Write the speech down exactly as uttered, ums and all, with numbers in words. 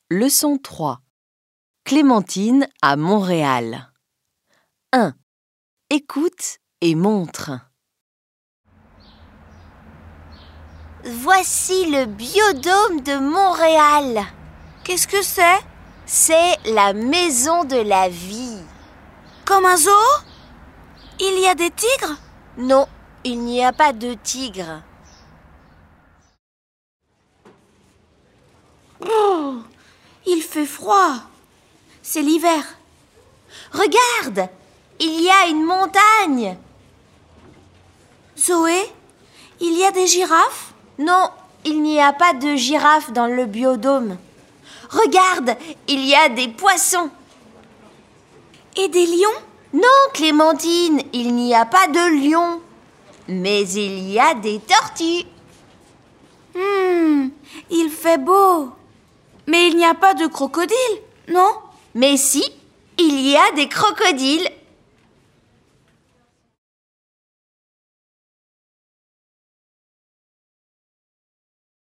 Leçon trois. Clémentine à Montréal. un. Écoute et montre. Voici le biodôme de Montréal. Qu'est-ce que c'est? C'est la maison de la vie. Comme un zoo? Il y a des tigres? Non, il n'y a pas de tigres. Oh, il fait froid. C'est l'hiver. Regarde, il y a une montagne. Zoé, il y a des girafes? Non, il n'y a pas de girafes dans le biodôme. Regarde, il y a des poissons. Et des lions? Non, Clémentine, il n'y a pas de lions. Mais il y a des tortues. Hmm, il fait beau. Mais il n'y a pas de crocodile, non? Mais si, il y a des crocodiles.